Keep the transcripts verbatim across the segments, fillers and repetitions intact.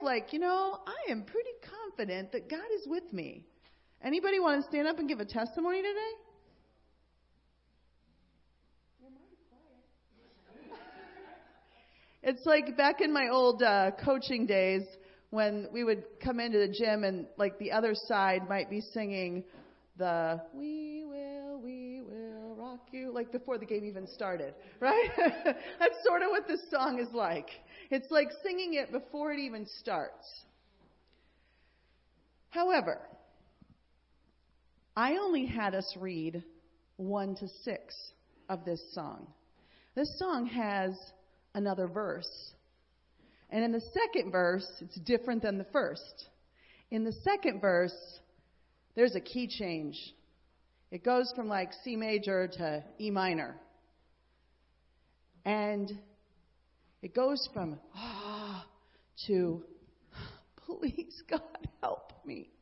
like, you know, I am pretty confident that God is with me. Anybody want to stand up and give a testimony today? It's like back in my old uh, coaching days when we would come into the gym and like the other side might be singing the "We will, we will rock you" like before the game even started, right? That's sort of what this song is like. It's like singing it before it even starts. However, I only had us read one to six of this song. This song has another verse. And in the second verse, it's different than the first. In the second verse, there's a key change. It goes from like C major to E minor. And it goes from ah to please God help me.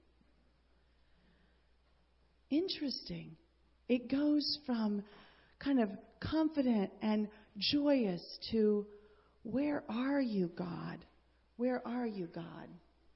Interesting. It goes from kind of confident and joyous to, where are you, God? Where are you, God?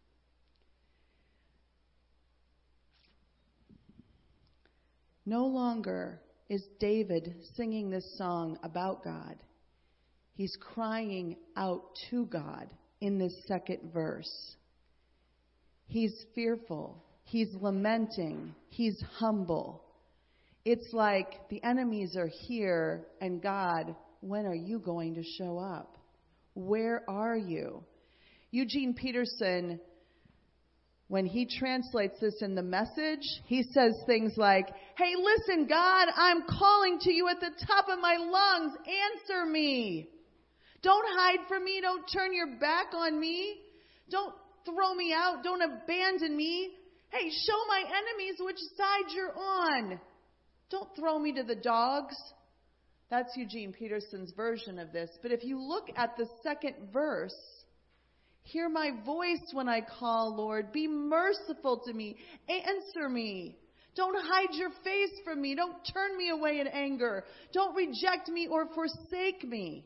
No longer is David singing this song about God. He's crying out to God in this second verse. He's fearful. He's lamenting. He's humble. It's like the enemies are here, and God, when are you going to show up? Where are you? Eugene Peterson, when he translates this in the Message, he says things like, hey, listen, God, I'm calling to you at the top of my lungs. Answer me. Don't hide from me. Don't turn your back on me. Don't throw me out. Don't abandon me. Hey, show my enemies which side you're on. Don't throw me to the dogs. That's Eugene Peterson's version of this. But if you look at the second verse, hear my voice when I call, Lord. Be merciful to me. Answer me. Don't hide your face from me. Don't turn me away in anger. Don't reject me or forsake me.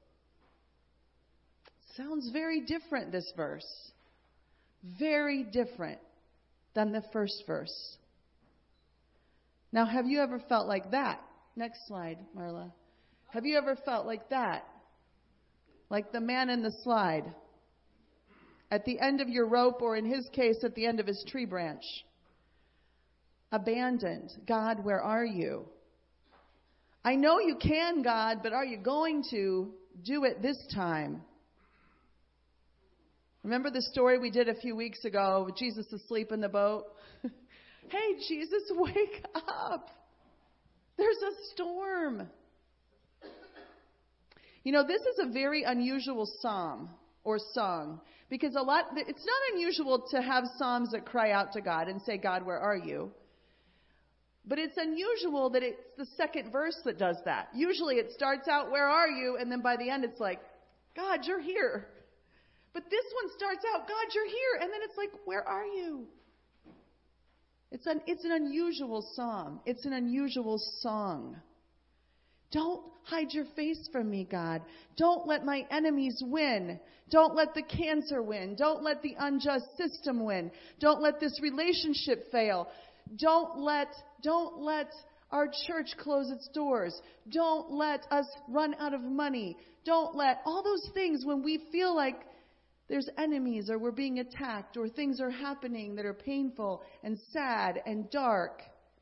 Sounds very different, this verse. Very different than the first verse. Now, have you ever felt like that? Next slide, Marla. Have you ever felt like that? Like the man in the slide. At the end of your rope, or in his case, at the end of his tree branch. Abandoned. God, where are you? I know you can, God, but are you going to do it this time? Remember the story we did a few weeks ago with Jesus asleep in the boat? Hey, Jesus, wake up. There's a storm. You know, this is a very unusual psalm or song because a lot, it's not unusual to have psalms that cry out to God and say, God, where are you? But it's unusual that it's the second verse that does that. Usually it starts out, where are you? And then by the end it's like, God, you're here. But this one starts out, God, you're here. And then it's like, where are you? It's an, it's an unusual psalm. It's an unusual song. Don't hide your face from me, God. Don't let my enemies win. Don't let the cancer win. Don't let the unjust system win. Don't let this relationship fail. Don't let, don't let our church close its doors. Don't let us run out of money. Don't let all those things when we feel like there's enemies or we're being attacked or things are happening that are painful and sad and dark.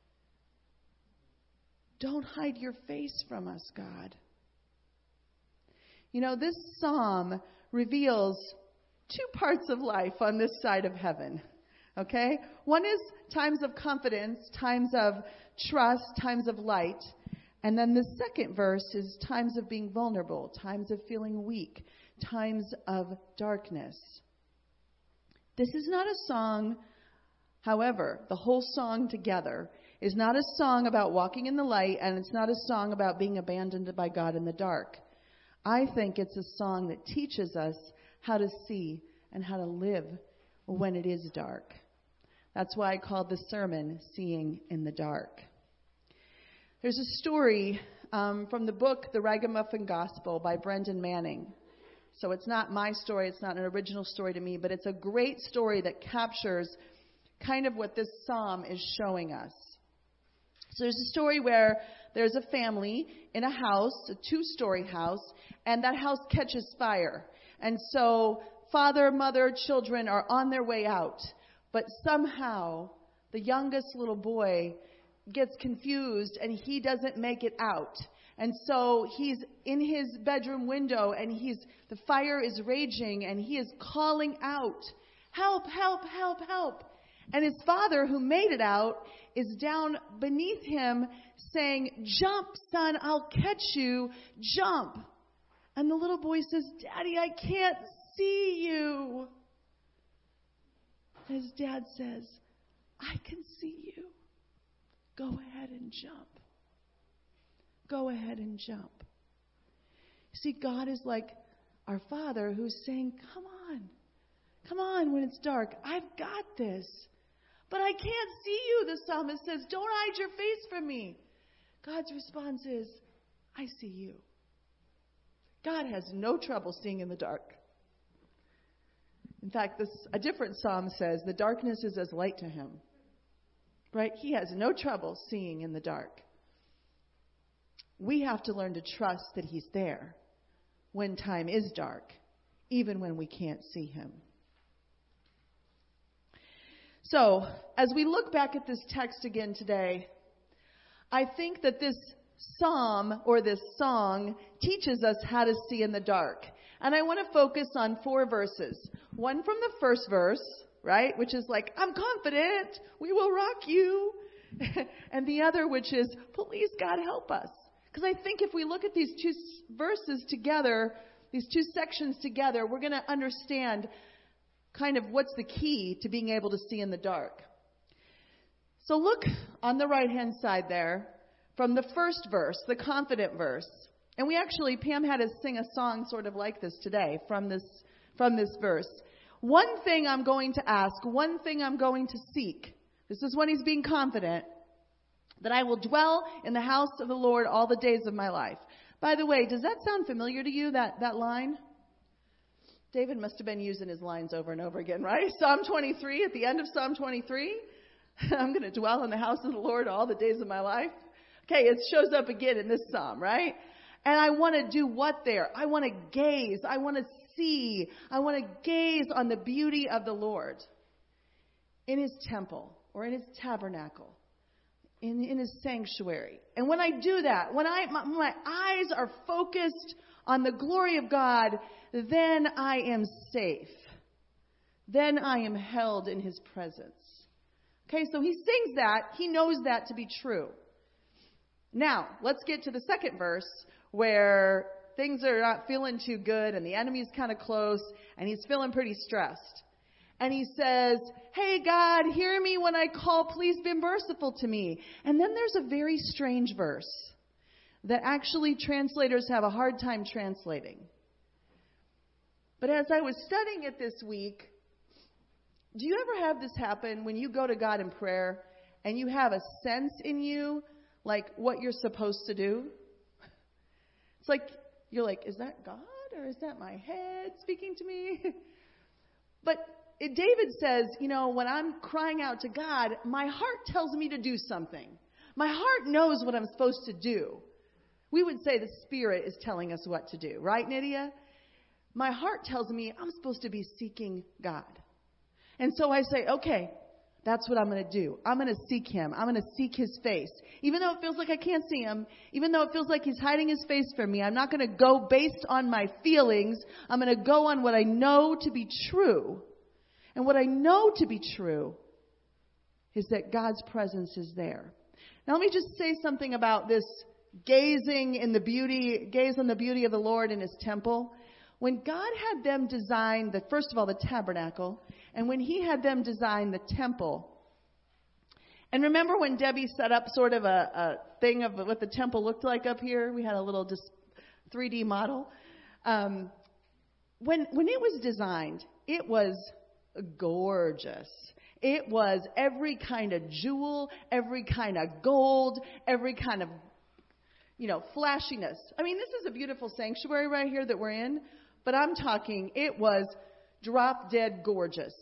Don't hide your face from us, God. You know, this psalm reveals two parts of life on this side of heaven. Okay? One is times of confidence, times of trust, times of light. And then the second verse is times of being vulnerable, times of feeling weak, times of darkness. This is not a song, however, the whole song together is not a song about walking in the light, and it's not a song about being abandoned by God in the dark. I think it's a song that teaches us how to see and how to live when it is dark. That's why I called the sermon Seeing in the Dark. There's a story um, from the book The Ragamuffin Gospel by Brendan Manning. So it's not my story. It's not an original story to me, but it's a great story that captures kind of what this psalm is showing us. So there's a story where there's a family in a house, a two-story house, and that house catches fire. And so father, mother, children are on their way out. But somehow the youngest little boy gets confused and he doesn't make it out. And so he's in his bedroom window and he's the fire is raging and he is calling out, "Help, help, help, help." And his father, who made it out, is down beneath him saying, "Jump, son, I'll catch you. Jump." And the little boy says, "Daddy, I can't see you." His dad says, "I can see you. Go ahead and jump. Go ahead and jump." See, God is like our Father who's saying, "Come on. Come on when it's dark. I've got this." "But I can't see you," the psalmist says. "Don't hide your face from me." God's response is, "I see you." God has no trouble seeing in the dark. In fact, this a different psalm says, the darkness is as light to him. Right? He has no trouble seeing in the dark. We have to learn to trust that he's there when time is dark, even when we can't see him. So, as we look back at this text again today, I think that this psalm or this song teaches us how to see in the dark. And I want to focus on four verses. One from the first verse, right, which is like, "I'm confident, we will rock you." And the other, which is, "Please, God, help us." Because I think if we look at these two verses together, these two sections together, we're going to understand kind of what's the key to being able to see in the dark. So look on the right-hand side there from the first verse, the confident verse. And we actually, Pam had us sing a song sort of like this today from this, from this verse. "One thing I'm going to ask, one thing I'm going to seek." This is when he's being confident. "That I will dwell in the house of the Lord all the days of my life." By the way, does that sound familiar to you, that, that line? David must have been using his lines over and over again, right? Psalm twenty-three, at the end of Psalm twenty-three, "I'm going to dwell in the house of the Lord all the days of my life." Okay, it shows up again in this psalm, right? And I want to do what there? I want to gaze. I want to see. I want to gaze on the beauty of the Lord in his temple or in his tabernacle, in, in his sanctuary. And when I do that, when I my, my eyes are focused on the glory of God, then I am safe. Then I am held in his presence. Okay, so he sings that. He knows that to be true. Now, let's get to the second verse where things are not feeling too good and the enemy's kind of close and he's feeling pretty stressed. And he says, "Hey, God, hear me when I call. Please be merciful to me." And then there's a very strange verse that actually translators have a hard time translating. But as I was studying it this week, do you ever have this happen when you go to God in prayer and you have a sense in you like what you're supposed to do? It's like, you're like, is that God or is that my head speaking to me? But it, David says, you know, when I'm crying out to God, my heart tells me to do something. My heart knows what I'm supposed to do. We would say the Spirit is telling us what to do. Right, Nydia? My heart tells me I'm supposed to be seeking God. And so I say, okay, that's what I'm going to do. I'm going to seek him. I'm going to seek his face. Even though it feels like I can't see him, even though it feels like he's hiding his face from me, I'm not going to go based on my feelings. I'm going to go on what I know to be true. And what I know to be true is that God's presence is there. Now let me just say something about this gazing in the beauty, gaze on the beauty of the Lord in his temple. When God had them design, the first of all, the tabernacle, and when he had them design the temple, and remember when Debbie set up sort of a, a thing of what the temple looked like up here? We had a little dis- three D model. Um, when when it was designed, it was gorgeous. It was every kind of jewel, every kind of gold, every kind of, you know, flashiness. I mean, this is a beautiful sanctuary right here that we're in. but I'm talking, it was drop dead gorgeous.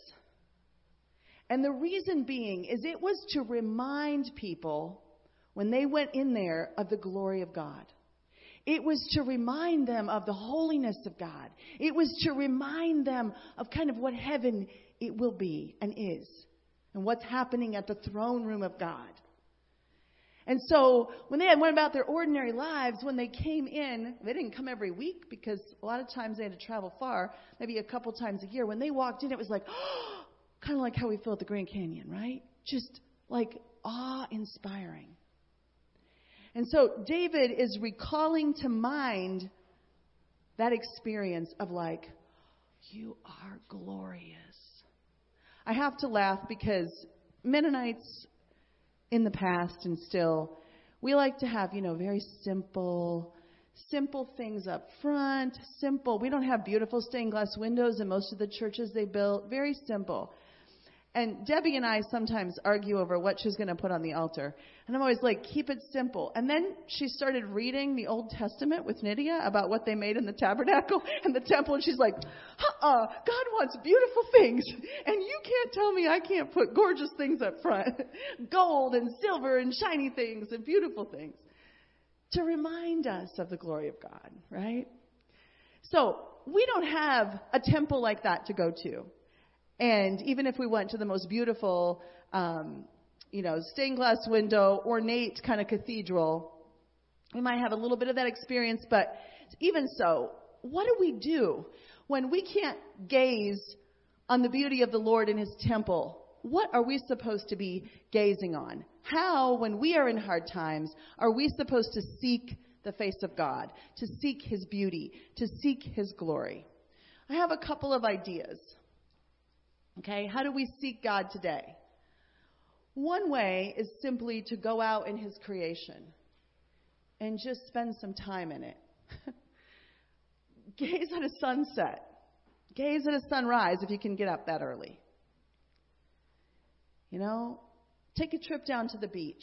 And the reason being is it was to remind people when they went in there of the glory of God. It was to remind them of the holiness of God. It was to remind them of kind of what heaven it will be and is, and what's happening at the throne room of God. And so when they had went about their ordinary lives, when they came in, they didn't come every week because a lot of times they had to travel far, maybe a couple times a year. When they walked in, it was like, oh, kind of like how we feel at the Grand Canyon, right? Just like awe-inspiring. And so David is recalling to mind that experience of like, you are glorious. I have to laugh because Mennonites in the past and still, we like to have, you know, very simple, simple things up front, simple. We don't have beautiful stained glass windows in most of the churches they built. Very simple. And Debbie and I sometimes argue over what she's going to put on the altar. And I'm always like, keep it simple. And then she started reading the Old Testament with Nydia about what they made in the tabernacle and the temple. And she's like, uh-uh, God wants beautiful things. And you can't tell me I can't put gorgeous things up front. Gold and silver and shiny things and beautiful things. To remind us of the glory of God, right? So we don't have a temple like that to go to. And even if we went to the most beautiful, um, you know, stained glass window, ornate kind of cathedral, we might have a little bit of that experience. But even so, what do we do when we can't gaze on the beauty of the Lord in His temple? What are we supposed to be gazing on? How, when we are in hard times, are we supposed to seek the face of God, to seek His beauty, to seek His glory? I have a couple of ideas. Okay, how do we seek God today? One way is simply to go out in His creation and just spend some time in it. Gaze at a sunset. Gaze at a sunrise if you can get up that early. You know, take a trip down to the beach.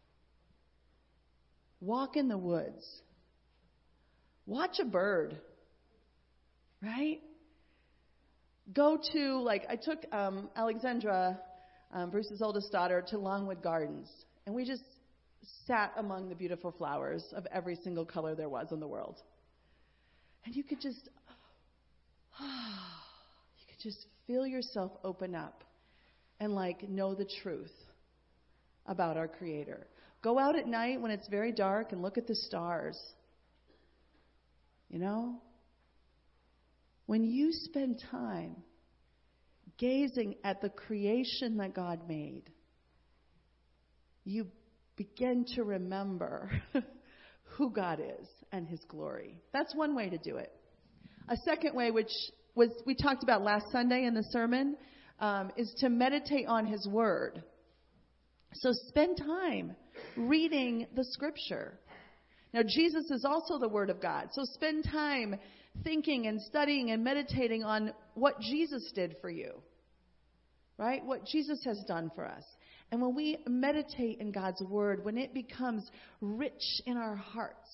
Walk in the woods. Watch a bird. Right? Go to, like, I took um, Alexandra, um, Bruce's oldest daughter, to Longwood Gardens. And we just sat among the beautiful flowers of every single color there was in the world. And you could just, you could just feel yourself open up and, like, know the truth about our Creator. Go out at night when it's very dark and look at the stars. You know? When you spend time gazing at the creation that God made, you begin to remember who God is and His glory. That's one way to do it. A second way, which was we talked about last Sunday in the sermon, um, is to meditate on His Word. So spend time reading the Scripture. Now, Jesus is also the Word of God. So spend time thinking and studying and meditating on what Jesus did for you, right? What Jesus has done for us. And when we meditate in God's Word, when it becomes rich in our hearts,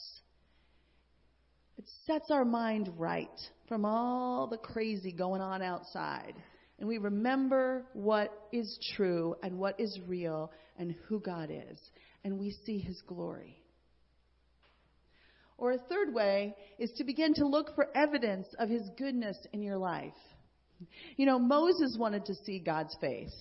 it sets our mind right from all the crazy going on outside. And we remember what is true and what is real and who God is. And we see His glory. Or a third way is to begin to look for evidence of His goodness in your life. You know, Moses wanted to see God's face.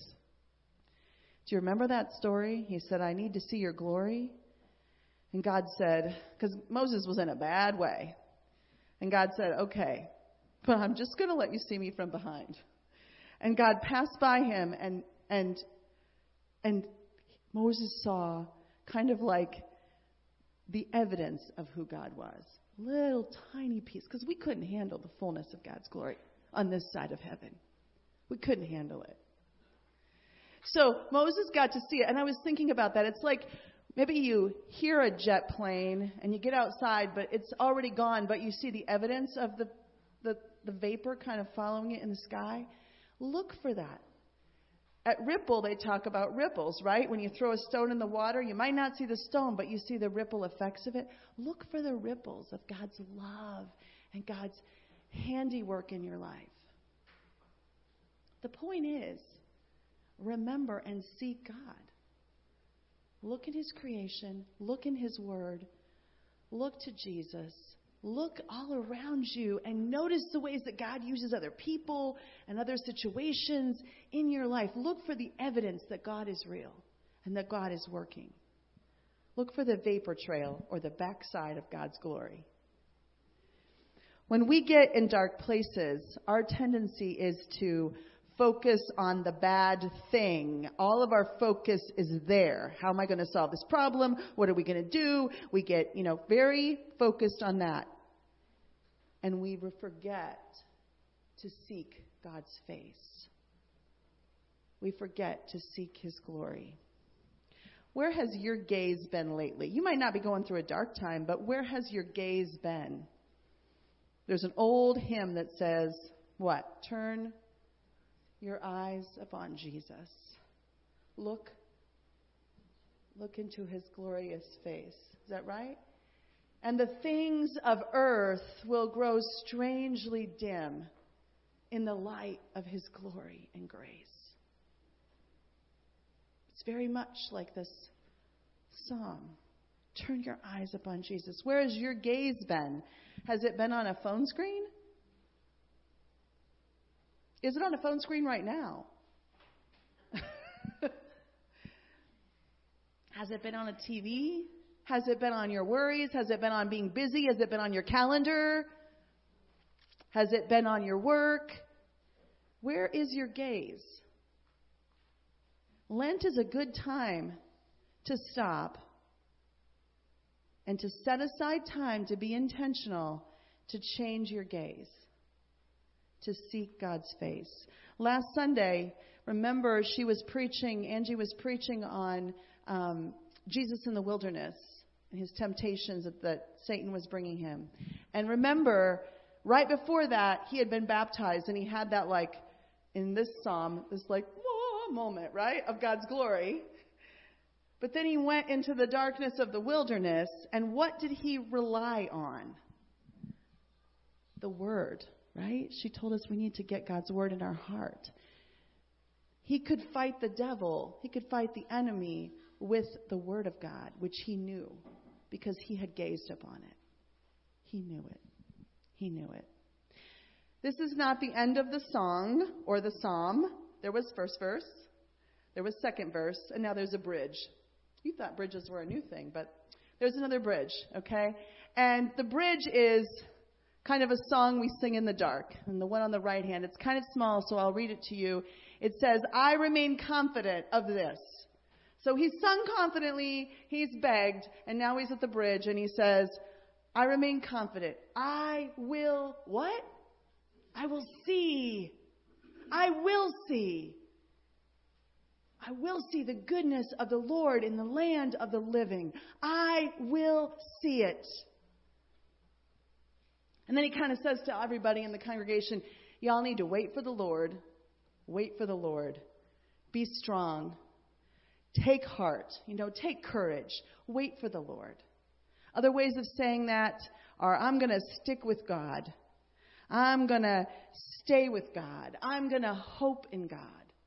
Do you remember that story? He said, I need to see your glory. And God said, because Moses was in a bad way. And God said, okay, but I'm just going to let you see me from behind. And God passed by him and and and Moses saw kind of like the evidence of who God was. Little tiny piece, because we couldn't handle the fullness of God's glory on this side of heaven. We couldn't handle it. So Moses got to see it, and I was thinking about that. It's like maybe you hear a jet plane, and you get outside, but it's already gone, but you see the evidence of the, the, the vapor kind of following it in the sky. Look for that. At Ripple, they talk about ripples, right? When you throw a stone in the water, you might not see the stone, but you see the ripple effects of it. Look for the ripples of God's love and God's handiwork in your life. The point is, remember and seek God. Look at his creation. Look in his word. Look to Jesus. Look all around you and notice the ways that God uses other people and other situations in your life. Look for the evidence that God is real and that God is working. Look for the vapor trail or the backside of God's glory. When we get in dark places, our tendency is to focus on the bad thing. All of our focus is there. How am I going to solve this problem? What are we going to do? We get, you know, very focused on that. And we forget to seek God's face. We forget to seek his glory. Where has your gaze been lately? You might not be going through a dark time, but where has your gaze been? There's an old hymn that says, what? Turn your eyes upon Jesus. Look, look into his glorious face. Is that right? And the things of earth will grow strangely dim in the light of his glory and grace. It's very much like this psalm. Turn your eyes upon Jesus. Where has your gaze been? Has it been on a phone screen? Is it on a phone screen right now? Has it been on a T V? Has it been on your worries? Has it been on being busy? Has it been on your calendar? Has it been on your work? Where is your gaze? Lent is a good time to stop and to set aside time to be intentional, to change your gaze, to seek God's face. Last Sunday, remember, she was preaching, Angie was preaching on um, Jesus in the wilderness and his temptations that, that Satan was bringing him. And remember, right before that, he had been baptized, and he had that, like, in this psalm, this, like, whoa moment, right, of God's glory. But then he went into the darkness of the wilderness, and what did he rely on? The Word, right? She told us we need to get God's Word in our heart. He could fight the devil. He could fight the enemy with the Word of God, which he knew because he had gazed upon it. He knew it. He knew it. This is not the end of the song or the psalm. There was first verse, there was second verse, and now there's a bridge. You thought bridges were a new thing, but there's another bridge, okay? And the bridge is kind of a song we sing in the dark. And the one on the right hand, it's kind of small, so I'll read it to you. It says, I remain confident of this. So he's sung confidently, he's begged, and now he's at the bridge, and he says, I remain confident. I will, what? I will see. I will see. I will see the goodness of the Lord in the land of the living. I will see it. And then he kind of says to everybody in the congregation, y'all need to wait for the Lord. Wait for the Lord. Be strong. Take heart. You know, take courage. Wait for the Lord. Other ways of saying that are, I'm going to stick with God. I'm going to stay with God. I'm going to hope in God.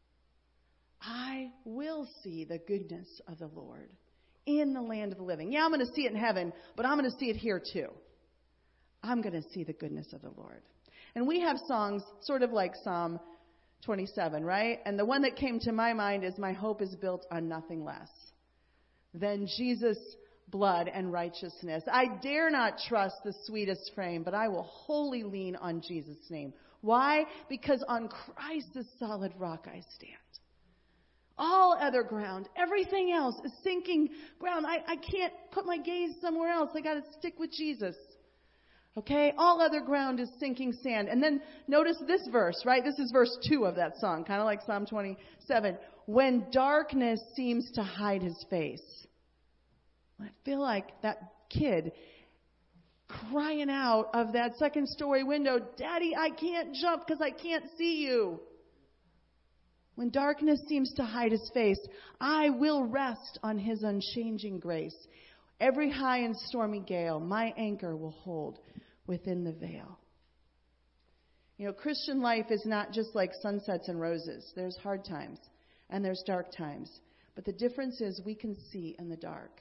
I will see the goodness of the Lord in the land of the living. Yeah, I'm going to see it in heaven, but I'm going to see it here too. I'm going to see the goodness of the Lord. And we have songs sort of like Psalm twenty-seven, right? And the one that came to my mind is, my hope is built on nothing less than Jesus' blood and righteousness. I dare not trust the sweetest frame, but I will wholly lean on Jesus' name. Why? Because on Christ, the solid rock, I stand. All other ground, everything else is sinking ground. I, I can't put my gaze somewhere else. I got to stick with Jesus. Okay? All other ground is sinking sand. And then notice this verse, right? This is verse two of that song, kind of like Psalm twenty-seven. When darkness seems to hide his face. I feel like that kid crying out of that second story window, Daddy, I can't jump because I can't see you. When darkness seems to hide his face, I will rest on his unchanging grace. Every high and stormy gale, my anchor will hold within the veil. You know, Christian life is not just like sunsets and roses. There's hard times and there's dark times. But the difference is we can see in the dark.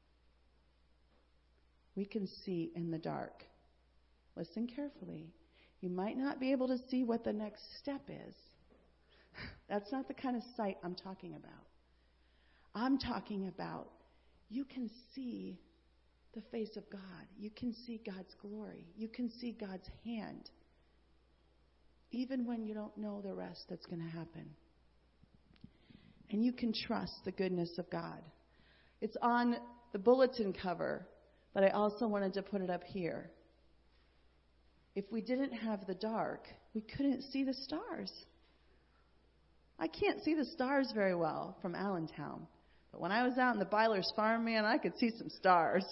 We can see in the dark. Listen carefully. You might not be able to see what the next step is. That's not the kind of sight I'm talking about. I'm talking about you can see the face of God. You can see God's glory. You can see God's hand. Even when you don't know the rest that's going to happen. And you can trust the goodness of God. It's on the bulletin cover, but I also wanted to put it up here. If we didn't have the dark, we couldn't see the stars. I can't see the stars very well from Allentown. But when I was out in the Byler's farm, man, I could see some stars.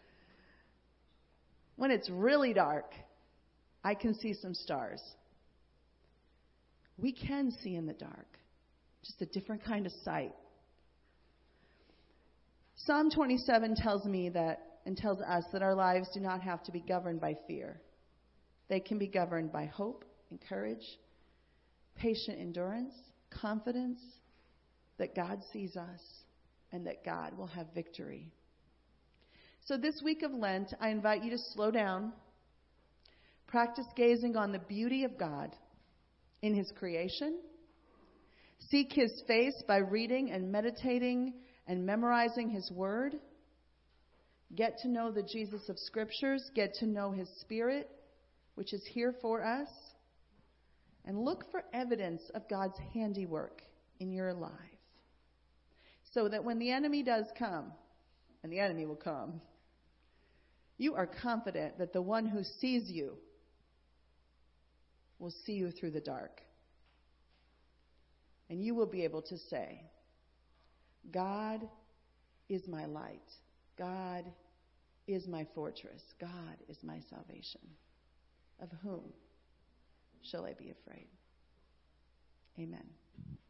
When it's really dark, I can see some stars. We can see in the dark. Just a different kind of sight. Psalm twenty-seven tells me that, and tells us that our lives do not have to be governed by fear. They can be governed by hope and courage, patient endurance, confidence that God sees us and that God will have victory. So this week of Lent, I invite you to slow down, practice gazing on the beauty of God in His creation, seek His face by reading and meditating and memorizing His Word, get to know the Jesus of Scriptures, get to know His Spirit, which is here for us, and look for evidence of God's handiwork in your life. So that when the enemy does come, and the enemy will come, you are confident that the one who sees you will see you through the dark. And you will be able to say, God is my light. God is my fortress. God is my salvation. Of whom shall I be afraid? Amen.